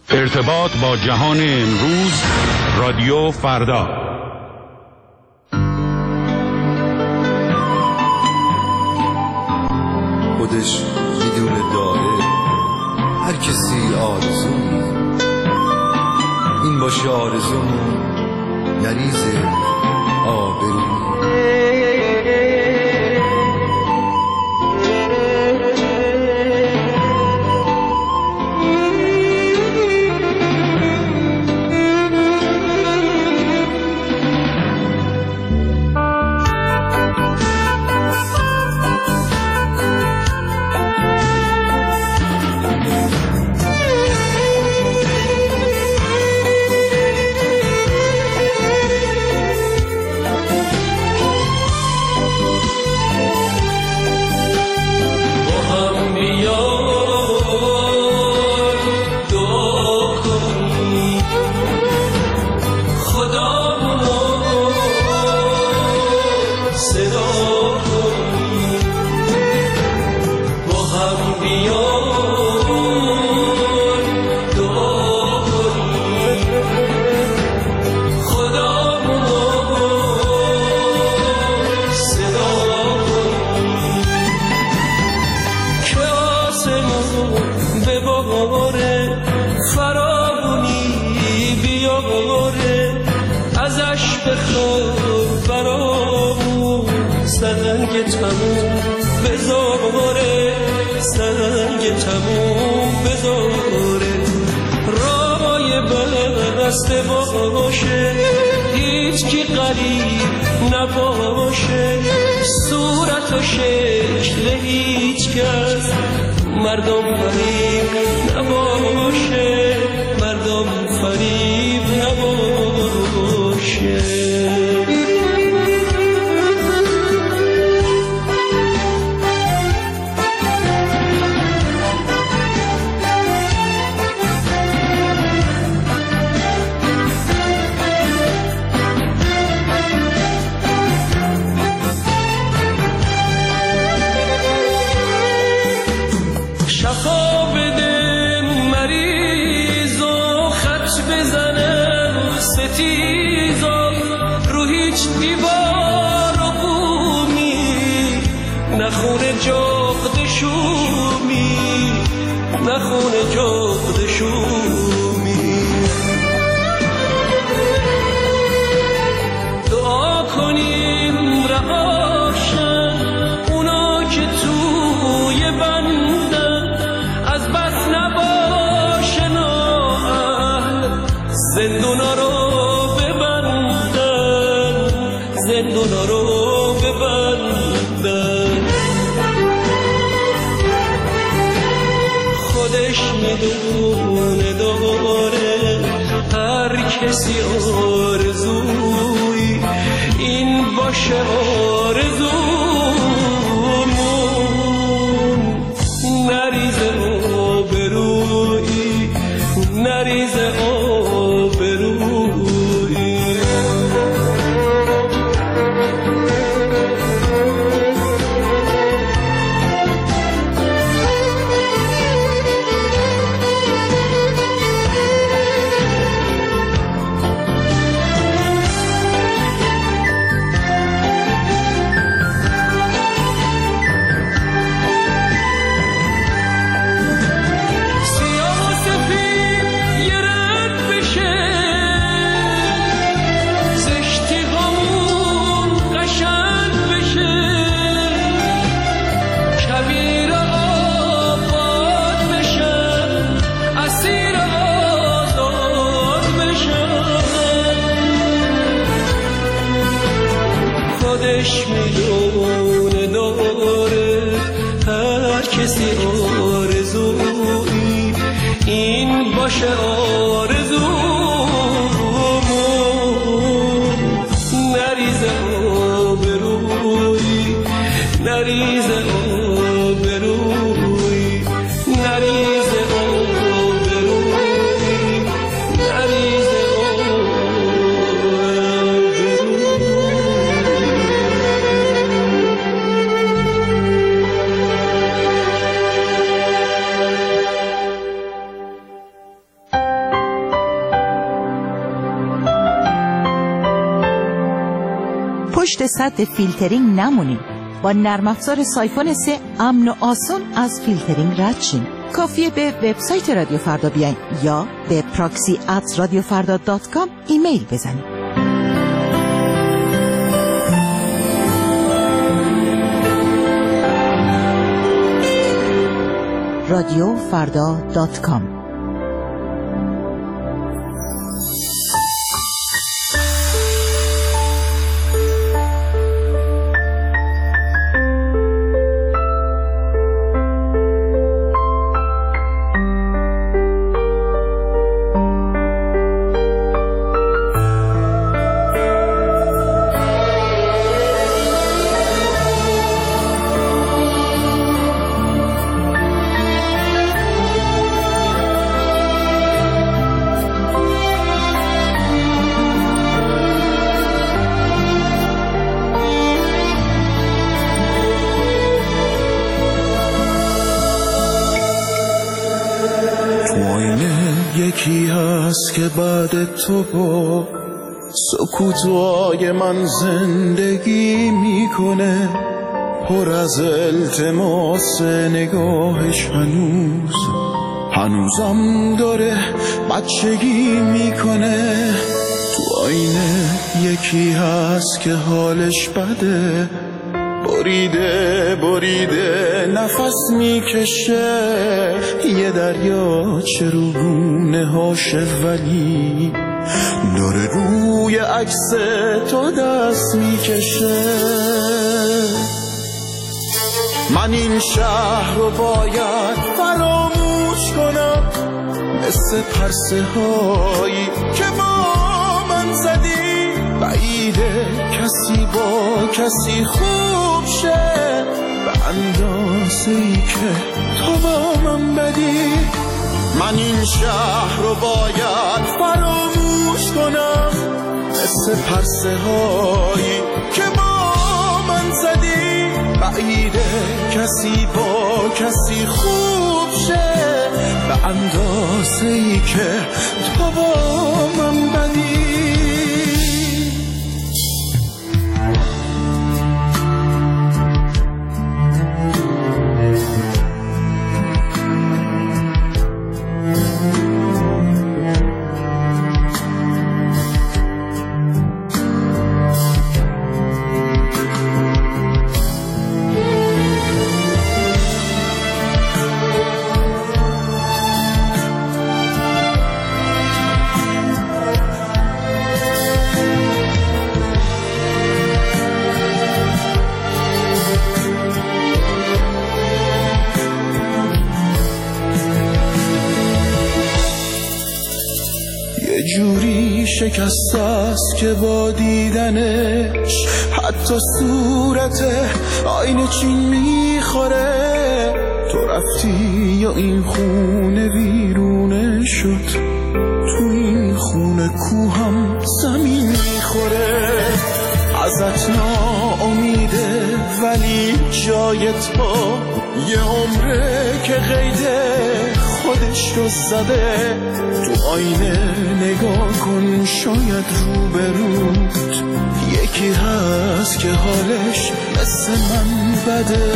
ارتباط با جهان امروز، رادیو فردا. خودش میدونه داره هر کسی آرزویی، این باشه آرزومون نریز آبرویی. پشت سد فیلترینگ نمونین. با نرم افزار سایفون 3 امن و آسان از فیلترینگ رد شین. کافیه به وبسایت رادیو فردا بیاین یا به proxy@radiofarda.com ایمیل بزنید. radiofarda.com. یکی هست که بعد تو با سکوتای من زندگی میکنه، پر از التماس نگاهش هنوزم داره بچگی میکنه. تو آینه یکی هست که حالش بده، بریده نفس میکشه، یه دریاچه رو گونه هاشه ولی داره روی عکس تو دست میکشه. من این شهر رو باید فراموش کنم، مثل پرسه هایی که با من زدی، بعیده کسی با کسی خوب شه به اندازه‌ای که تو با من بدی. من این شهر رو باید فراموش کنم، مثل پرسه هایی که با من زدی، بعیده کسی با کسی خوب شه به اندازه‌ای که تو با من بدی. جوری شکست است که با دیدنش حتی صورت آینه چین میخوره. تو رفتی یا این خونه ویرونه شد، تو این خونه کوهم زمین میخوره. ازت ناامیده ولی جای تو یه عمره که قیده خودش رو زده. تو آینه نگاه کن، شاید روبروت یکی هست که حالش مثل من بده.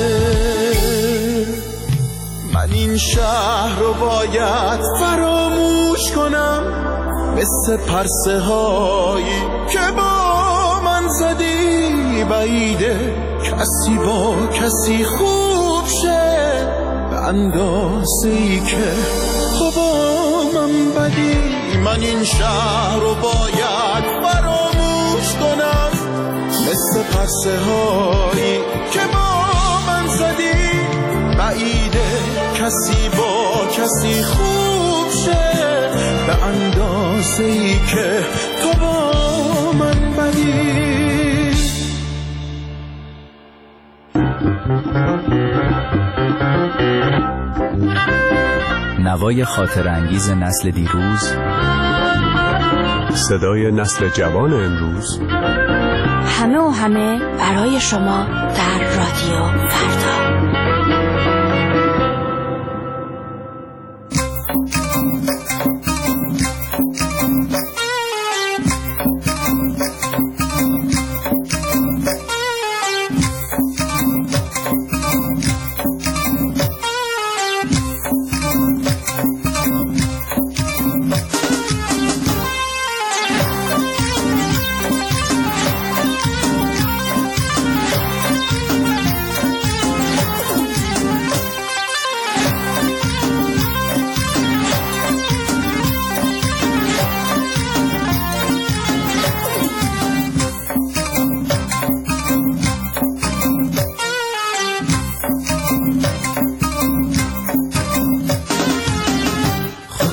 من این شهر رو باید فراموش کنم، مثل پرسه هایی که با من زدی، بعیده کسی با کسی خوب شه به اندازه‌ای که تو با من بدی. من این شهر رو باید فراموش کنم، مثل پرسه هایی که با من زدی، بعیده کسی با کسی خوب شه به اندازه‌ای که تو با من بدی. نوای خاطر انگیز نسل دیروز، صدای نسل جوان امروز، همه و همه برای شما در رادیو فردا.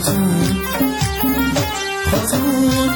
خاتون خاتون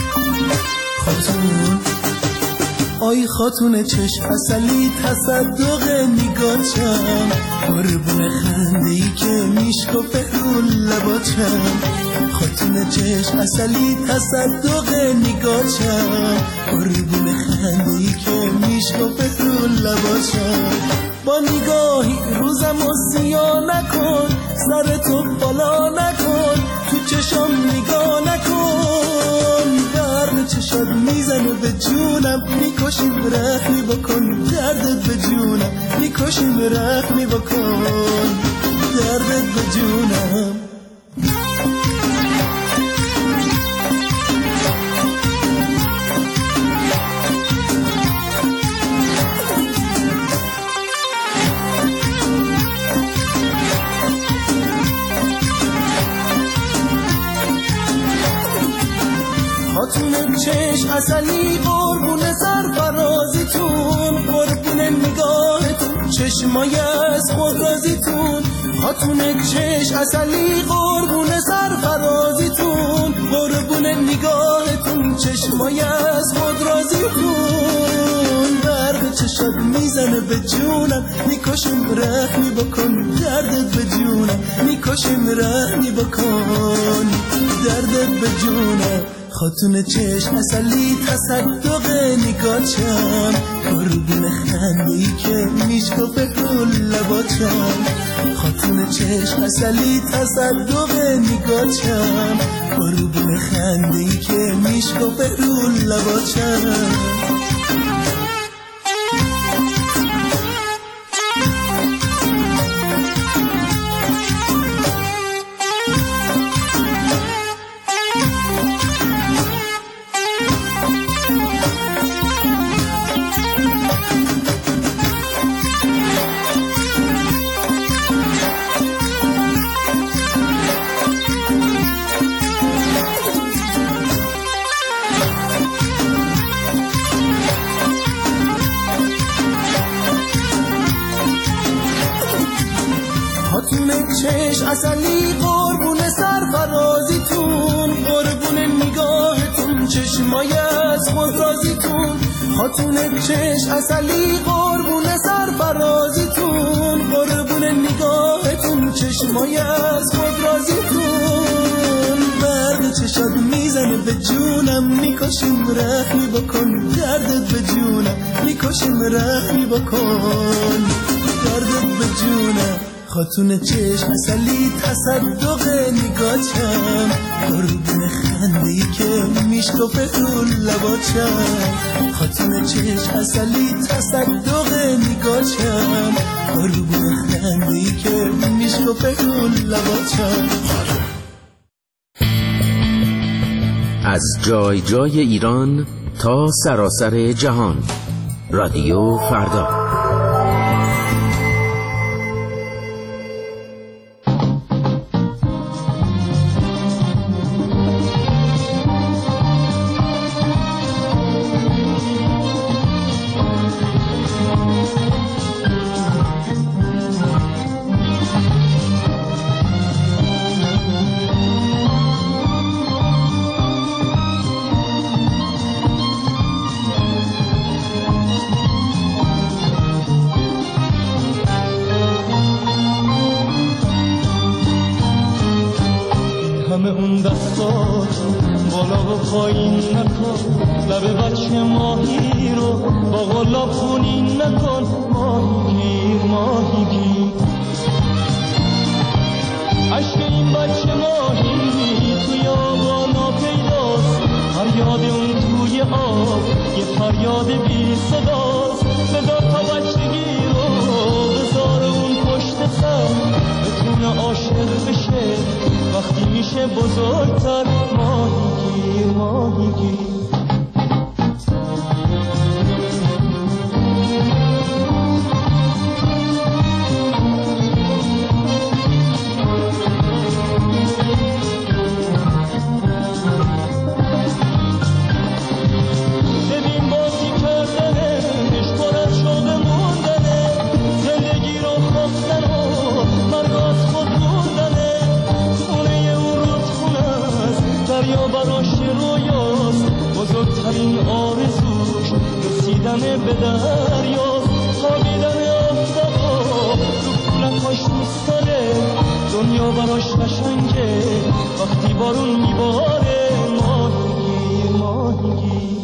خاتون آی خاتون چشم اصلی تصدق نگاچم قربون خنده‌ای که میشکفه رو لباچم خاتون چشم اصلی تصدق نگاچم قربون خنده‌ای که میشکفه رو لباچم با نگاهی روزم و سیاه نکن سر تو بالا نکن تو چشم نگاه نکن درد چشات میزنه به جونم میکشیم رحمی بکن دردت به جونم میکشیم رحمی بکن دردت به جونم خاتون چشم اصلی قربون سرفرازیتون قربون نگاهتون چشمای از خود رازیتون خاتون چشم اصلی قربون سرفرازیتون قربون نگاهتون چشمای از خود رازیتون درد چشات میزنه به جونم میکشم رحمی بکن دردت به جونم میکشم رحمی بکن دردت به جونم خاتون چشم اصلی تصدق نگاچم قربون خنده‌ای که میشکفه رو لباچم خاتون چشم اصلی تصدق نگاچم قربون خنده‌ای که میشکفه رو لباچم چشم اصلی قربون سرفرازیتون قربون نگاهتون چشمای از خود رازیتون خاتون چشم اصلی قربون سرفرازیتون قربون نگاهتون چشمای از خود رازیتون برق چشات میزنه به جونم میکشیم رحمی بکن دردت به جونم میکشیم رحمی بکن دردت به جونم خاتون چشم اصلی تصدق نگاچم قربون خنده‌ای که میشکفه رو لباچم خاتون چشم اصلی تصدق نگاچم قربون خنده‌ای که میشکفه رو لباچم از جای جای ایران تا سراسر جهان رادیو فردا. پایین نکن لب بچه ماهی رو با غلاب خونین نکن ماهی گیر عشق این بچه ماهی توی آبانا پیداست فریاد اون توی آب یه فریاد بی صداست صدا تا بچگی رو بذار اون پشت سر بتونه عاشق بشه وقتی میشه بزرگتر ماهی گیر دنیا براش رویاست، بزرگترین آرزوش رسیدن به دریاست. خوابیدن آفتابا رو کولکاش دوست داره، دنیا براش قشنگه وقتی بارون میباره. ماهیگیر ماهیگیر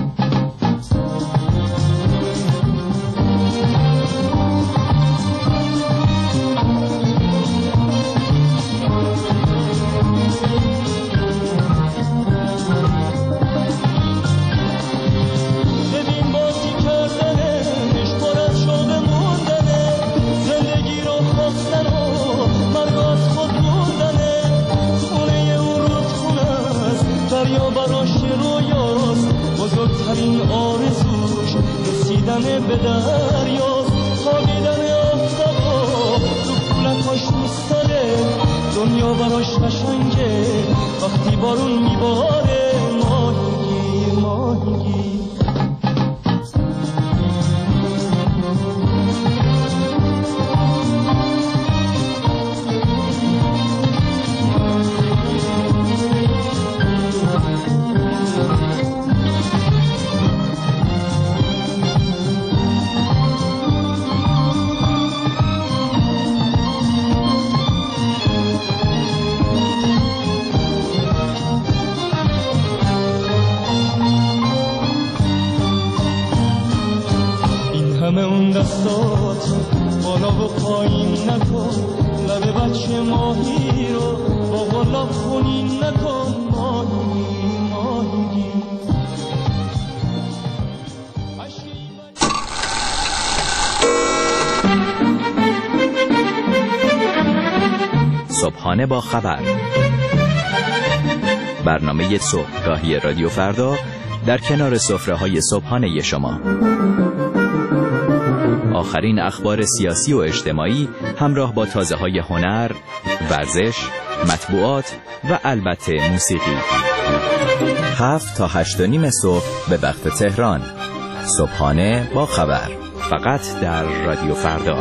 بزرگترین آرزوش رسیدن به دریاست. خوابیدن آفتابا رو کولکاش دوست داره، دنیا براش قشنگه وقتی بارون میباره. ماهیگیر ماهیگیر همه اون دستات بالا و پایین نکن، لب بچه ماهی رو با غلاب خونین نکن. ماهی ماهی صبحانه با خبر، برنامه صبحگاهی رادیو فردا در کنار سفره‌های صبحانه شما. آخرین اخبار سیاسی و اجتماعی همراه با تازه‌های هنر، ورزش، مطبوعات و البته موسیقی. 7 تا 8:30 صبح به وقت تهران. صبحانه با خبر، فقط در رادیو فردا.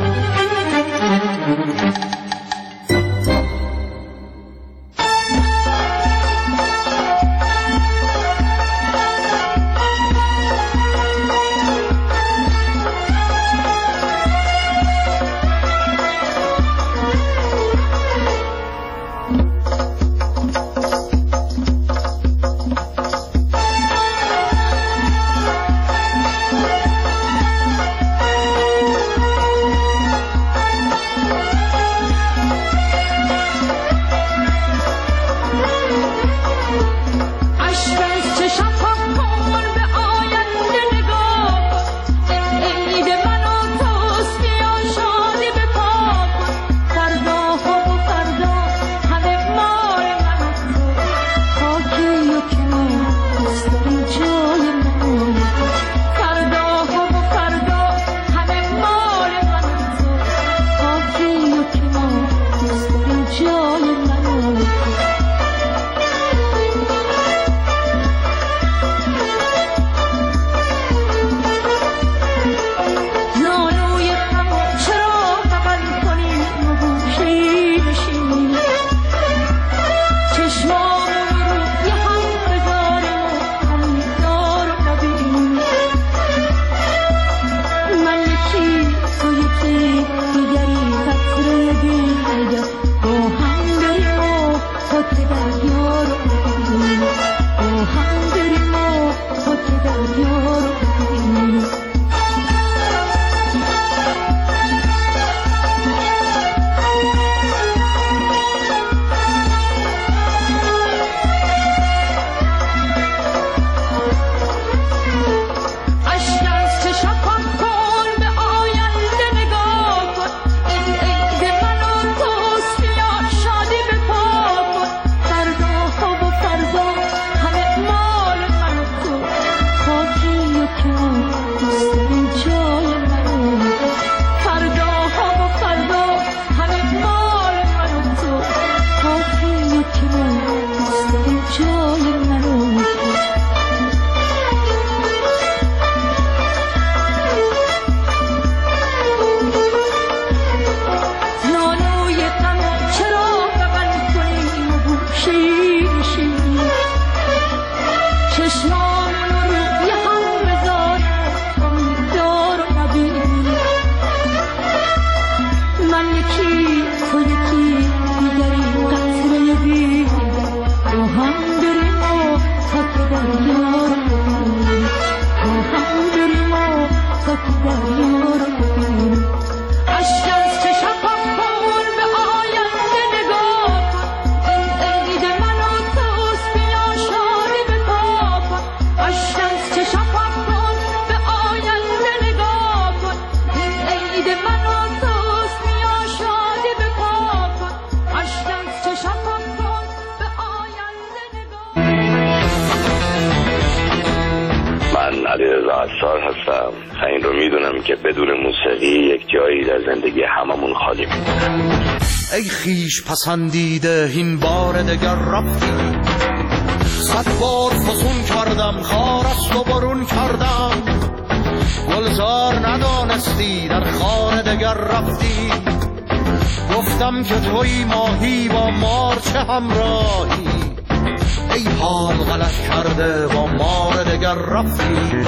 علیرضا عصار هستم. این رو میدونم که بدون موسیقی یک جایی در زندگی هممون خالی میمونه. ای خیش پسندیده این بار دگر رفتی، 100 بار فسون کردم خارست و برون کردم، گلزار ندانستی در خانه دگر رفتی، گفتم که توی ماهی با مار چه همراهی، ای حال غلط کرده با مار دگر رفتی.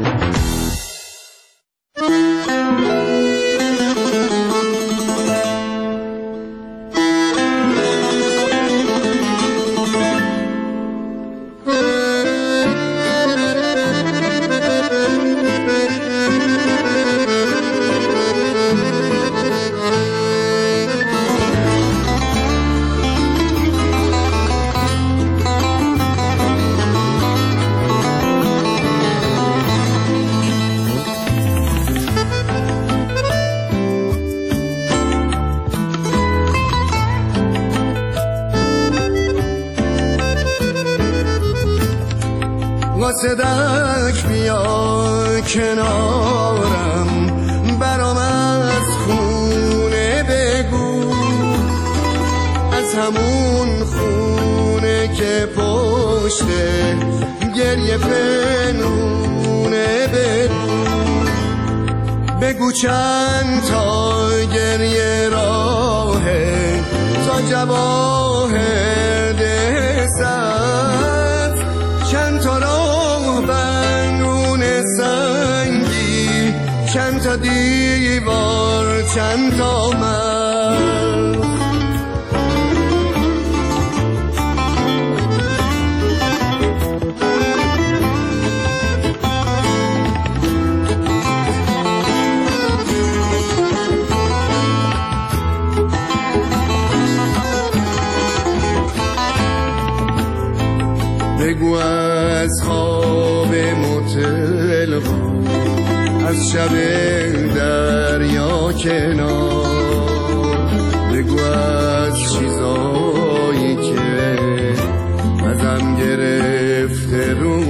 قاصدک بیا کنارم، برام از خونه بگو، از همون خونه که پشته گریه پنهونه بگو چند تا گریه راهه تا جواهر ده سبز، چند تا راه بندون سنگی، چند تا دیوار، چند تا مرز. بگو از خواب متل، از شب دریا کنار، بگو از چیزایی که ازم گرفته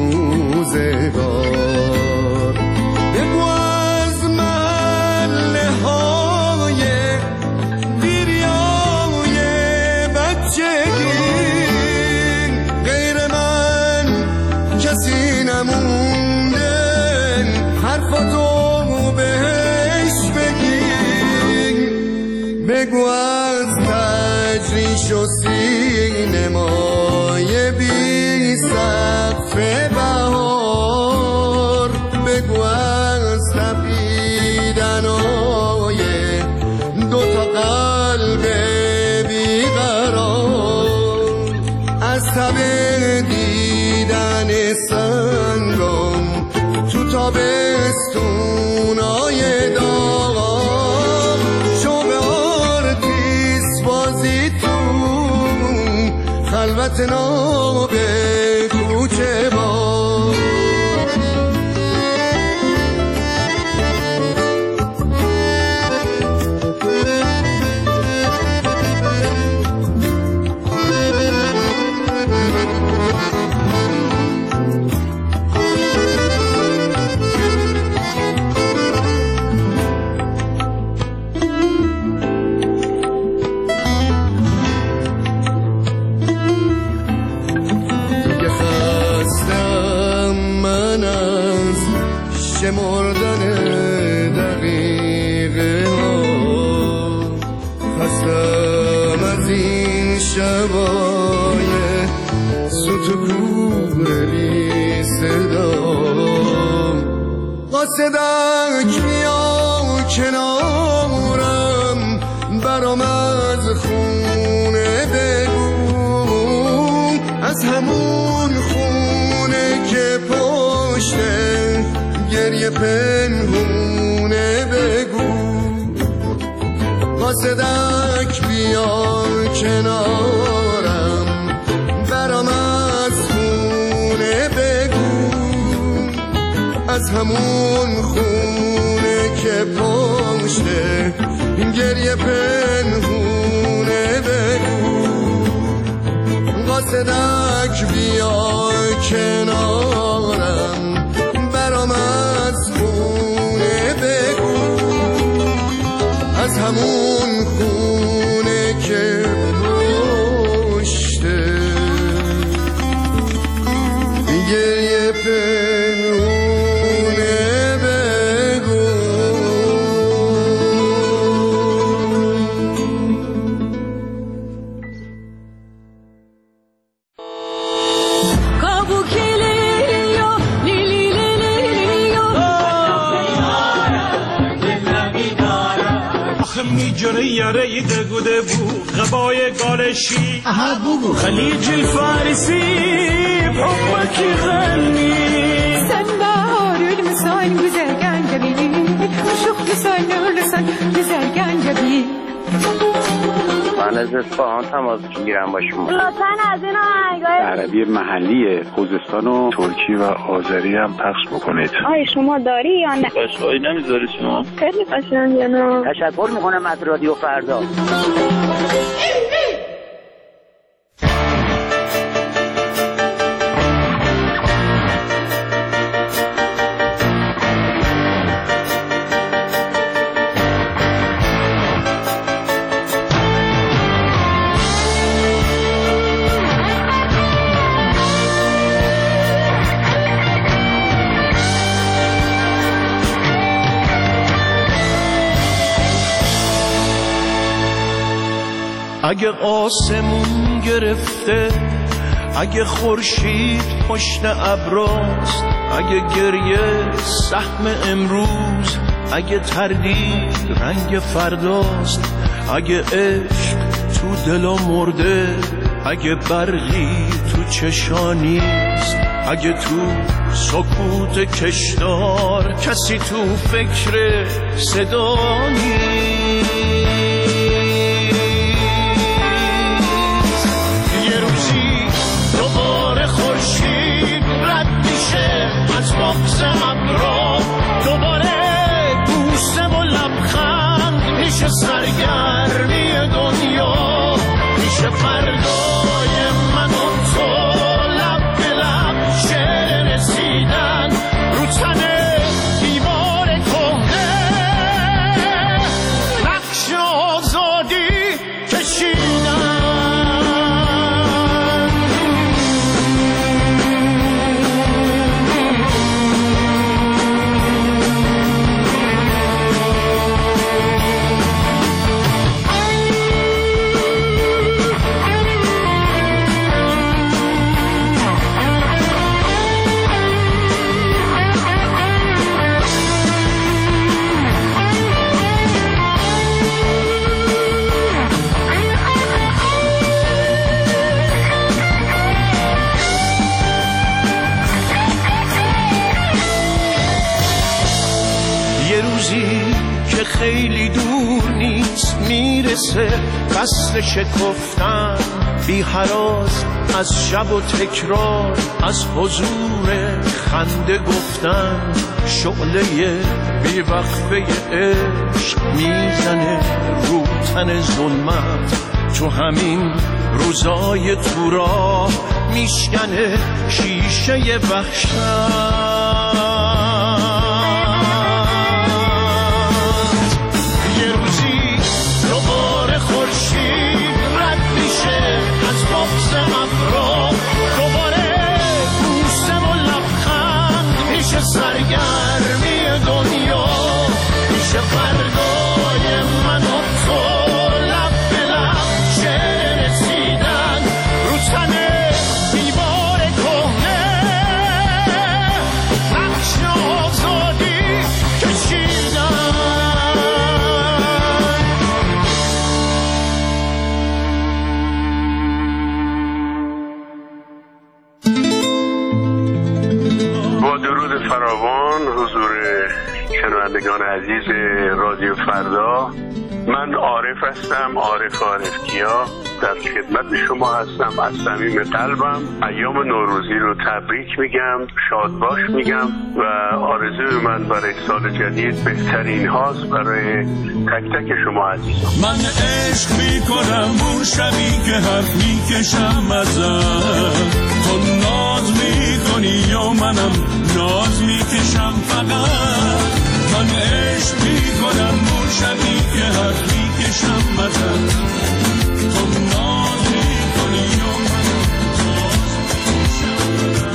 روزگار، بگو از محله های دیریای بچگی، کسی نمونده حرفاتو بهش بگی، بگو از تجریش و سینمای بی سقف بهار، بگو از تپیدنای دوتا قلب بیقرار، از تب دیدن سنگم تو تابستونای داغ، شوق آرتیس بازی تو خلوت ناب کوچه با. شمردن دقیقه ها، خستم از این شبای سوت و کور بی صدا، قاصدک بیا کنارم، برام از خونه بگو، از همون خونه که پشته گریه پنهونه بگو، قاصدک بیا کنارم، برام از خونه بگو، از همون خونه که پشته گریه پنهونه بگو، قاصدک بیا کنارم، برام همون خونه که پشته گریه پنهونه بگو میجره یاره دگوده بو غبای گالشی خلیج الفارسی بحبك غني سنبار المسان گذرگان جبی شوخ لسان لسان گذرگان جبی من از اصفهان تماس میگیرم با شما. لطفاً از این آهنگای عربی محلی خوزستان و ترکی و آذری هم پخش بکنید. آیا شما داری یا نه؟ قشقایی نمیذاری شما؟ خیلی قشنگه نه؟ تشکر میکنم از رادیو فردا. اگه آسمون گرفته، اگه خورشید پشت ابراست، اگه گریه سهم امروز، اگه تردید رنگ فرداست، اگه عشق تو دلا مرده، اگه برقی تو چشانیست، اگه تو سکوت کشدار کسی تو فکر صدا نیست، یه روزی دوباره خورشید رد میشه از بغض ابرا، دوباره بوسه و لبخند میشه سرگرمی دنیا، میشه فردای من و تو لب به لب شعر رسیدن رو تن دیوار کهنه، نقش آزادی کشیدن. که خیلی دور نیست میرسه قصد شکفتن، بی هراس از شب و تکرار، از حضور خنده گفتن، شعله بی وقفه عشق میزنه رو تن ظلمت، تو همین روزای تو راه میشکنه شیشه وحشت. سرگرمی دنیا میشه فردای من و تو لب به لب شعر رسیدن رو تن دیوار کهنه، نقش آزادی کشیدن. با درود فراوان حضور شنوندگان عزیز رادیو فردا، من عارف هستم، عارف کیا، در خدمت شما هستم. از صمیم قلبم ایام نوروزی رو تبریک میگم، شاد باش میگم و آرزوی من برای سال جدید بهترین هاست برای تک تک شما عزیزان. من عشق میکنم اون شبی که حرف میکشم ازم، تو ناز میکنی یا منم ناز میکشم، فقط من عشق میکنم اون شبی که حرف پیشم مزن تو نازی کنی و من باز پیشم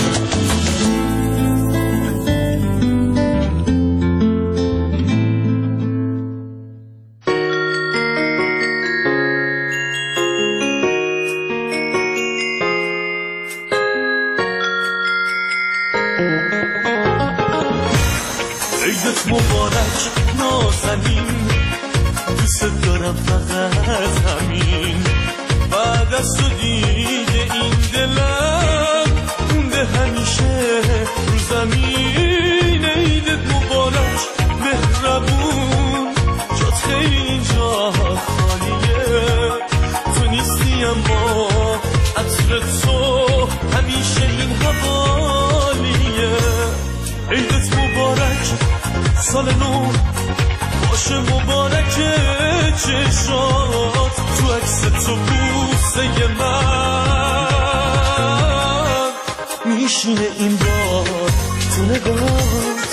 عیدت مبارک نازنین دوست دارم فقط همین بعد از تو دیگه این دلم مونده همیشه رو زمین عیدت مبارک مهربون جات خیلی اینجا خالیه تو نیستی اما عطر تو همیشه این حوالیه عیدت مبارک سال نو باشه مبارک چشات تو عکس تو بوسه من میشینه این بار تو نگات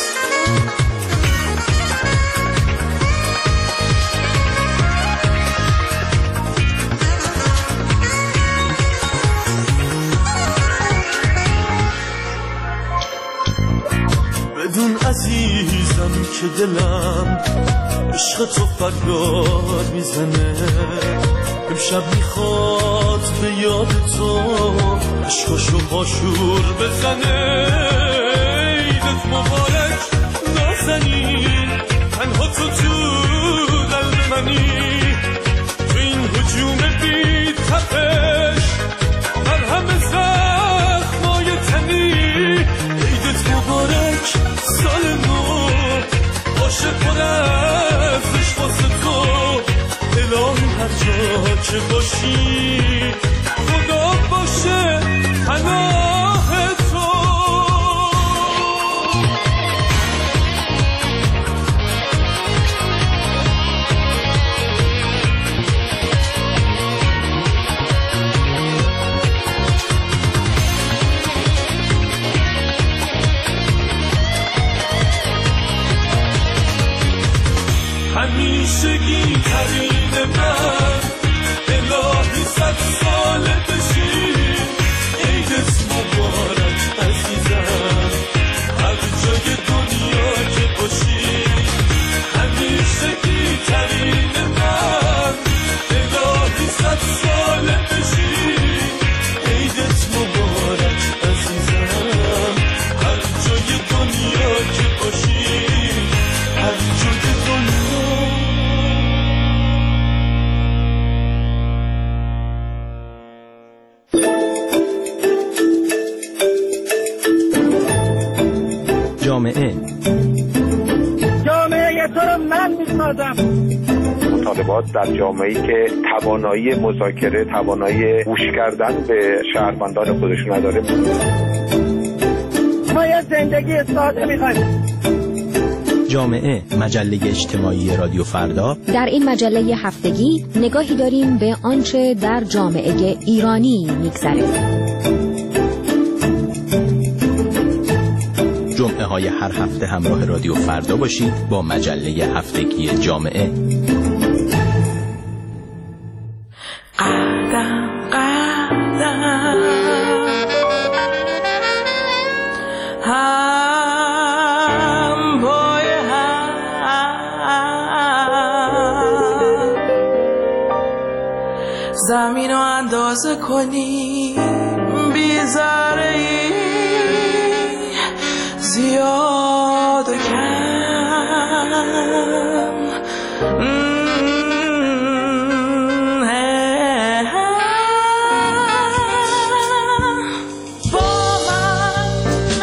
بدون عزیزم که دلم عشق تو فریاد میزنه امشب میخواد به یاد تو عشقشو پاشور بزنه عیدت مبارک نازنین تنها تو قلب منی تو این هجوم بی تپش مرهم زخمای تنی عیدت مبارک سال نو باشه پر از عشق واسه تو الهی هر جا که باشی خدا باشه پناه تو همیشگی ترین من الهی 100 ساله بشی عیدت مبارک عزیزم هر جای دنیا که باشی همیشگی ترین من الهی 100 ساله بشی عیدت مبارک عزیزم هر جای دنیا که باشی هر جای دنیا جامعه تو رو من میسازم. مطالبات در جامعه‌ای که توانایی مذاکره، توانایی گوش کردن به شهروندان خودش نداره. ما یه زندگی ساده میخوایم. جامعه، مجله اجتماعی رادیو فردا. در این مجله هفتگی نگاهی داریم به آنچه در جامعه ایرانی میگذره. جمعه های هر هفته همراه رادیو فردا باشید با مجله هفتگی جامعه. قدم قدم هم پای هم زمین رو اندازه کنی بی ذره‌ای زیاد و کم با من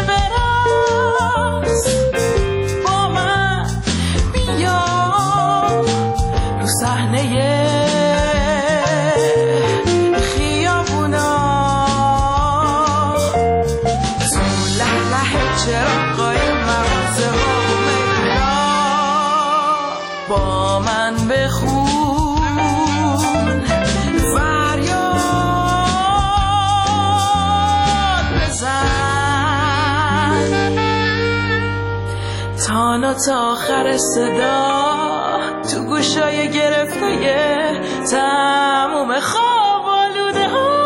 براز با من بیا رو صحنه خیابونا تو لحلح چراغای مغازه ها و میلا با من بخون فریاد بزن تا آخر صدا تو گوشای گرفته تموم خواب آلوده ها.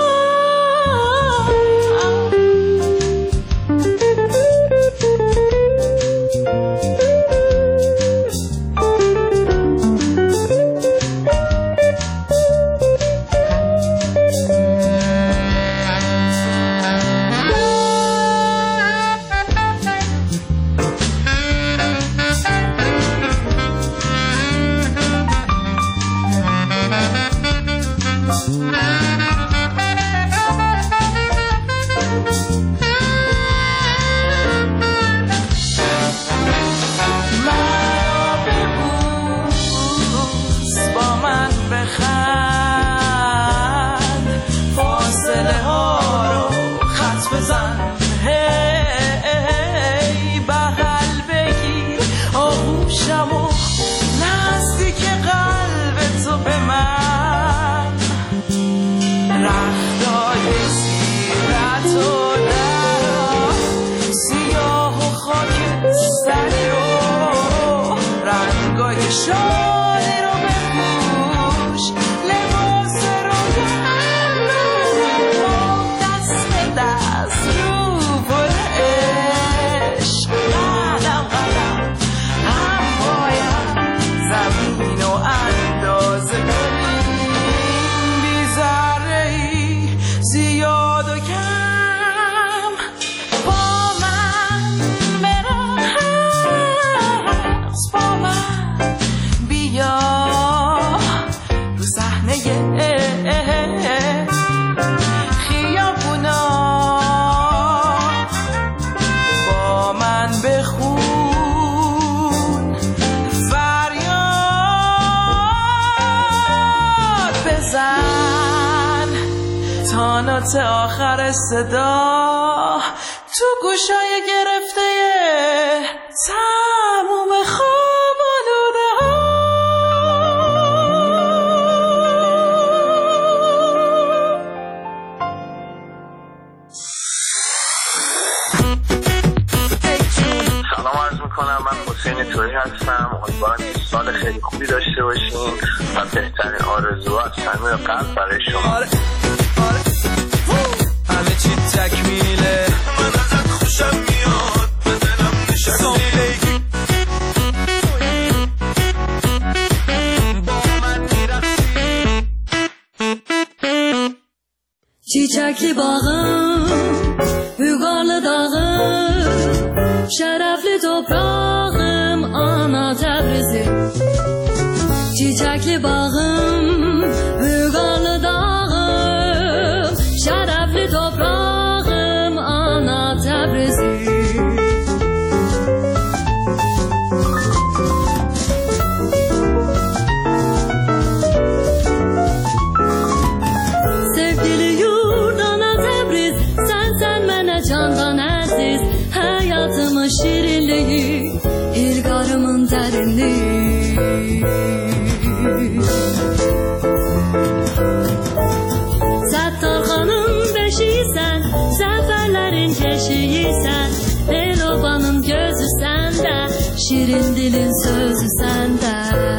آخر صدا تو گوشای گرفته تموم خواب آلوده ها. سلام عرض میکنم، من حسین تویی هستم. امیدوارم که سال خیلی خوبی داشته باشین و بهترین آرزوها از صمیم قلب برای شما. همه چی تکمیله، من ازت خوشم میاد، به دلم نشستی، با من میرقصی. چیچکلی باغم، بوگال داغم، شرفلی toprağım ana Təbrizi. Çiçəkli bağım, bوگال dağım, şərəfli toprağım ana Təbrizi. Sevgili yurt ana Təbriz, sən mənə candan əziz, həyatımın şirinliyi, ilqarımın dərinliyi. Səttarxanın beşiysən, səfərlərin keşiysən, Elovanın gözü səndə, şirin dilin sözü səndə.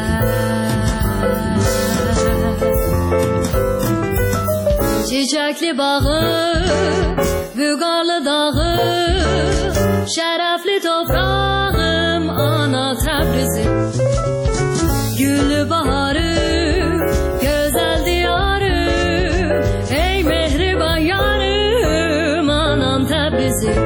Çiçəkli bağım, vüqarlı dağım, şərəfli toprağım ana Təbrizi. Güllü baharım, gözəl diyarım, ey mehriban yarım anam Təbrizi.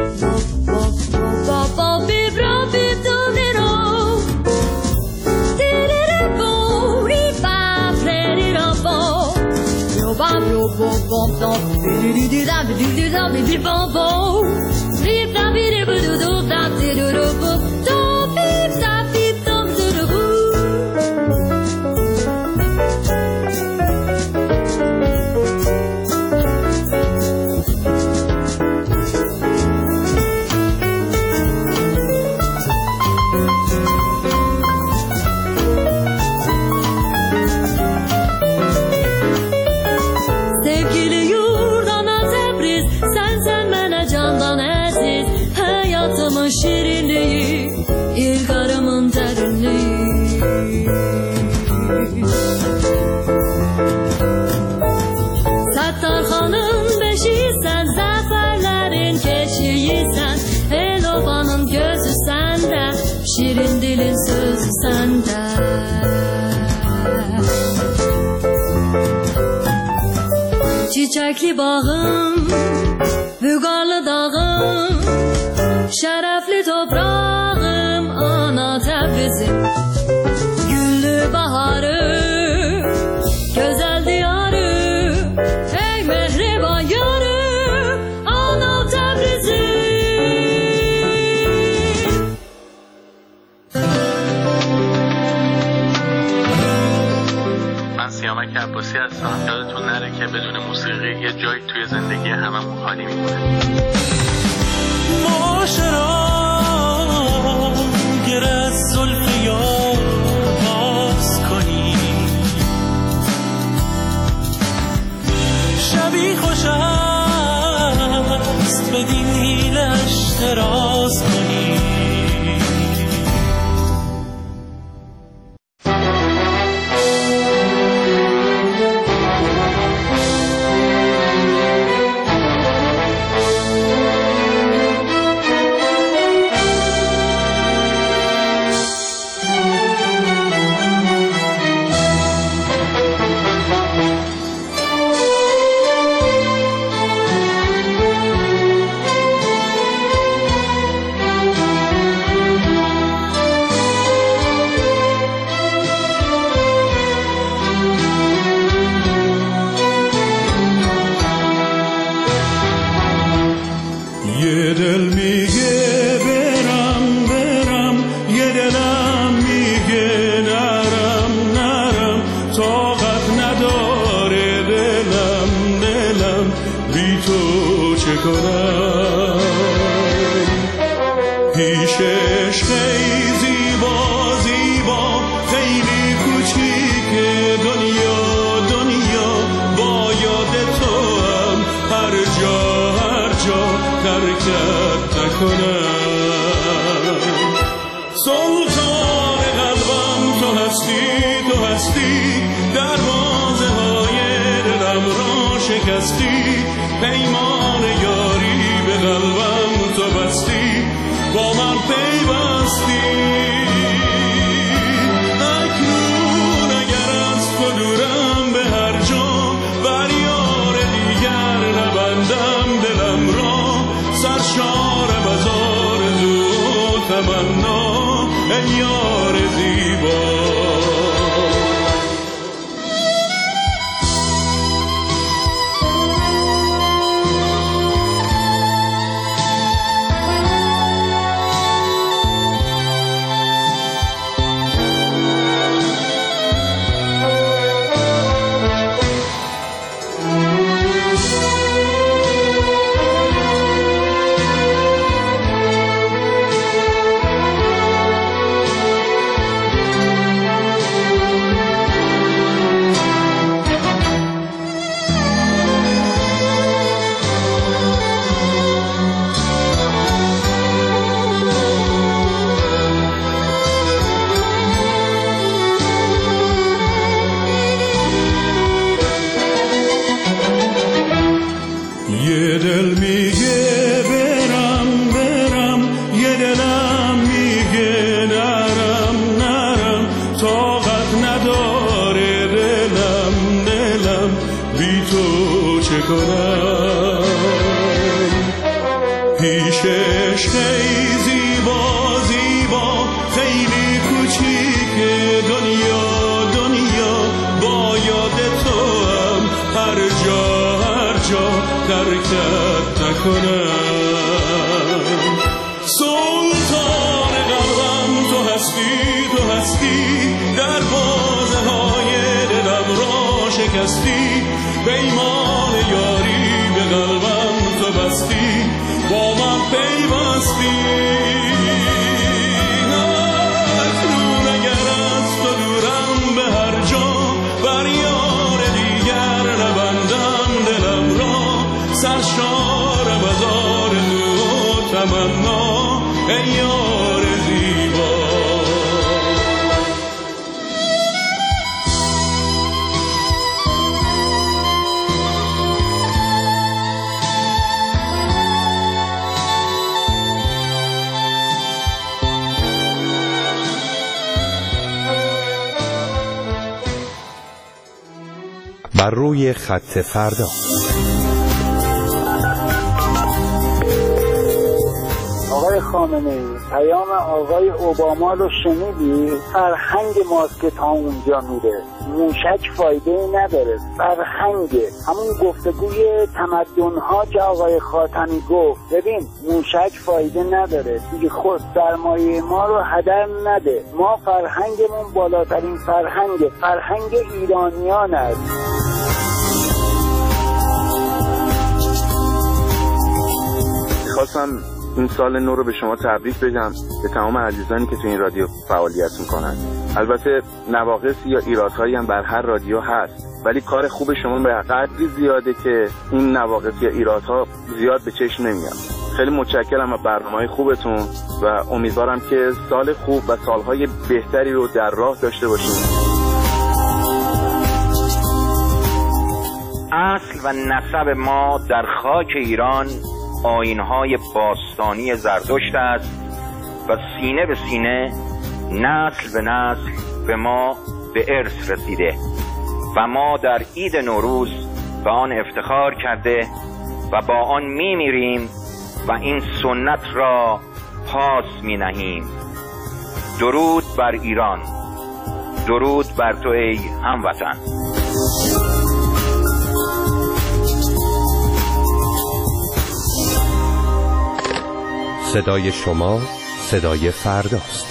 Sevgili yurt ana Təbriz, sən mənə candan əziz, çiçekli bağım, vügarlı dağım, şerefli toprağım, ana Tebrizim. Güllü baharı, güzel diyarı, ey mehriban yarı, ana Tebrizim. من سیامک عباسی هستم. یادتون نره که بدون موسیقی یه جایی توی زندگی هممون خالی میمونه. معاشرا گر از زلف یار باز کنی، شبی خوش است بدین حیلش دراز کنی. یه دل میگه برم برم، یه دلم میگه نرم نرم، طاقت نداره دلم دلم، بی تو چه کنم؟ پیشش خیلی زیبا زیبا، خیلی کوچیکه دنیا دنیا، با یاد تو هم هر جا ترکت نکنم. سلطان قلبم تو هستی، دروازه های دلم را شکستی، پیمان یاری به قلبم تو بستی، با من پیوستی. اکنون اگر از تو دورم به هر جا، بر یار دیگر نبندم دلم را، سرشارم از آرزو و تمنا، ای یار زیبا. یه دل میگه برم برم، یه دلم میگه نرم نرم، طاقت نداره دلم دلم، بی تو چه کنم؟ پیشش خیلی زیبا زیبا، خیلی کوچیکه دنیا دنیا، با یاد تو هم هر جا ترکت نکنم. سلطان قلبم تو هستی، دروازه های دلم را شکستی، پیمان یاری به قلبم تو بستی، با من پیوستی. اکنون اگر از تو دورم به هر جا، بر یار دیگر نبندم دلم را، سرشارم از آرزو و تمنا، ای یار زیبا. بر روی خط فردا. آقای خامنه‌ای، پیام آقای اوباما رو شنیدی؟ فرهنگ ماست که تا اونجا میره. موشک فایده نداره، فرهنگه. همون گفتگوی تمدن‌ها که آقای خاتمی گفت، ببین موشک فایده نداره دیگه، خود سرمایه ما رو هدر نده. ما فرهنگمون بالاترین فرهنگ ایرانیان است. خواستم این سال نو رو به شما تبریک بگم، به تمام عزیزانی که تو این رادیو فعالیت میکنن. البته نواقصی یا ایرادهایی هم بر هر رادیو هست، ولی کار خوب شما به قدری زیاده که این نواقص یا ایرادها زیاد به چشم نمیاد. خیلی متشکرم از برنامه‌های خوبتون و امیدوارم که سال خوب و سالهای بهتری رو در راه داشته باشیم. اصل و نسب ما در خاک ایران آیین‌های باستانی زرتشت است و سینه به سینه، نسل به نسل به ما به ارث رسیده و ما در عید نوروز به آن افتخار کرده و با آن می‌میریم و این سنت را پاس می‌نهیم. درود بر ایران، درود بر تو ای هموطن. صدای شما صدای فرداست.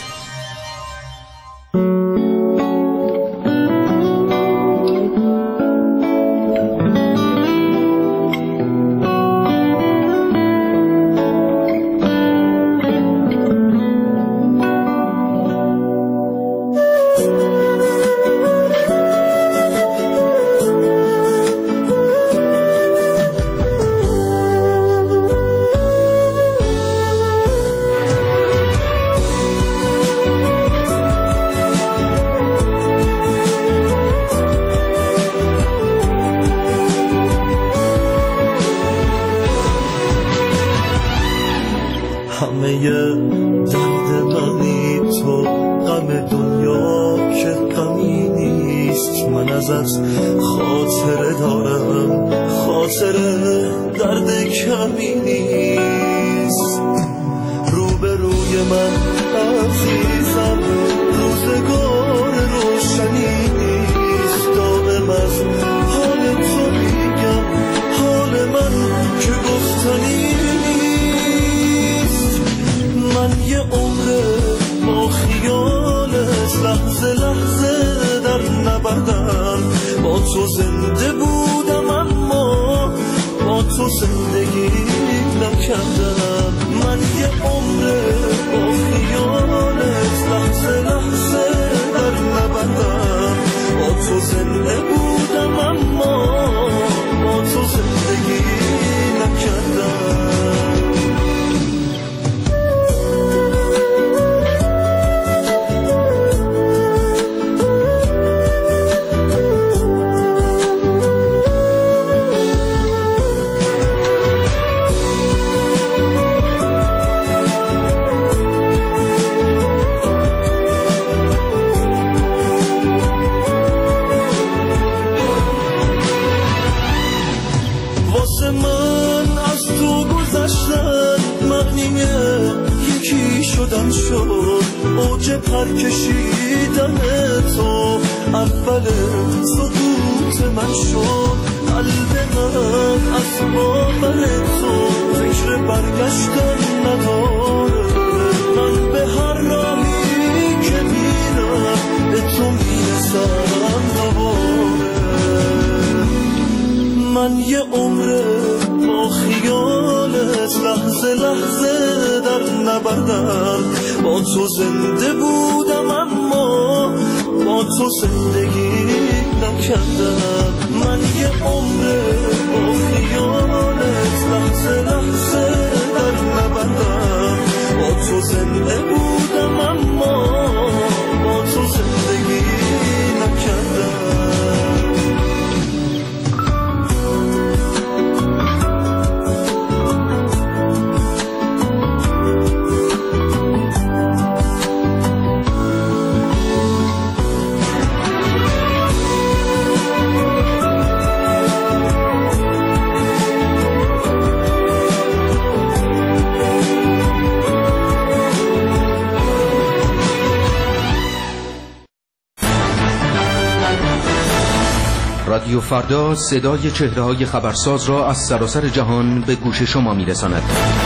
رادیو فردا صدای چهره‌های خبرساز را از سراسر جهان به گوش شما می‌رساند.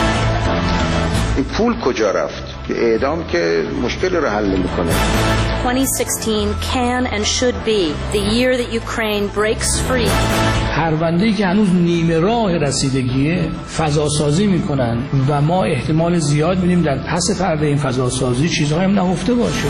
این پول کجا رفت؟ اعدام که مشکل رو حل نمی‌کنه. 2016 can and should be the year that Ukraine breaks free. پرونده‌ای که هنوز نیمه راه رسیدگیه فضاسازی میکنن و ما احتمال زیاد می‌بینیم در پس پرده این فضاسازی چیزهایی هم نهفته باشه.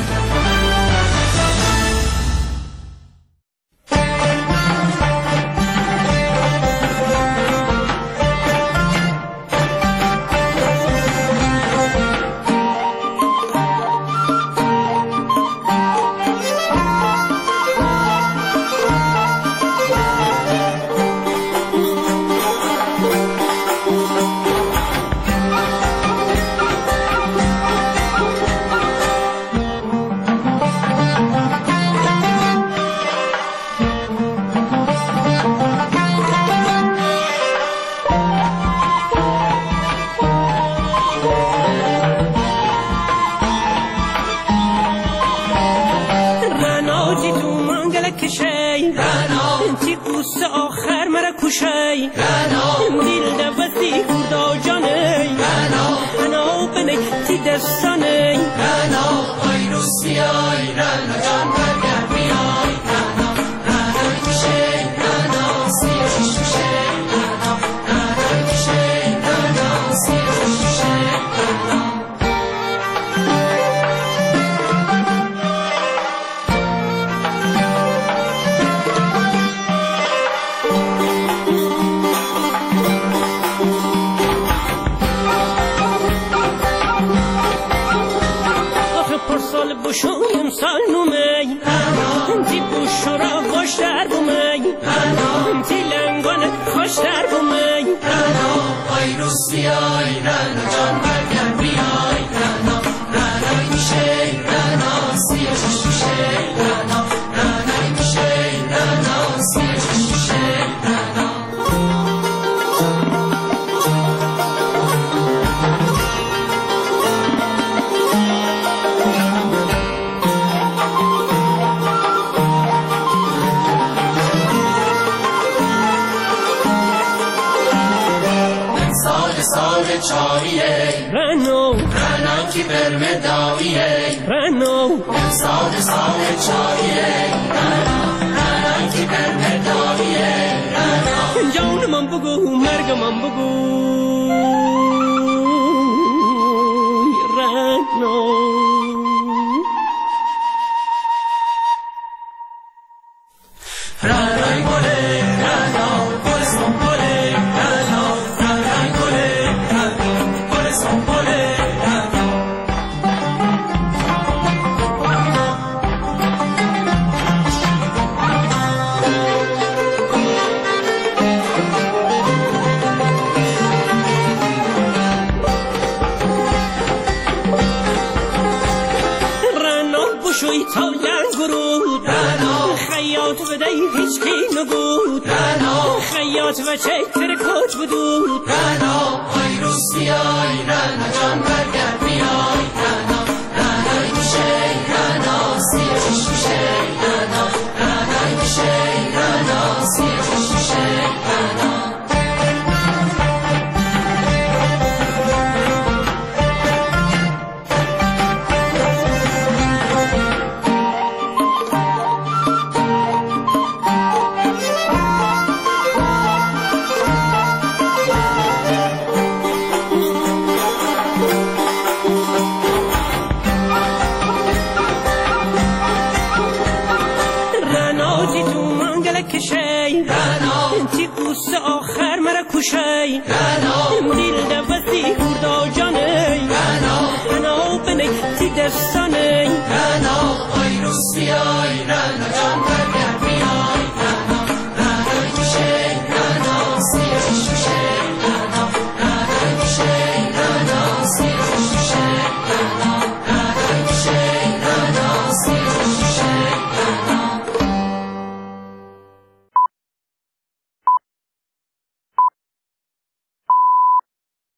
دستانه رنا آی روسیای رنا جان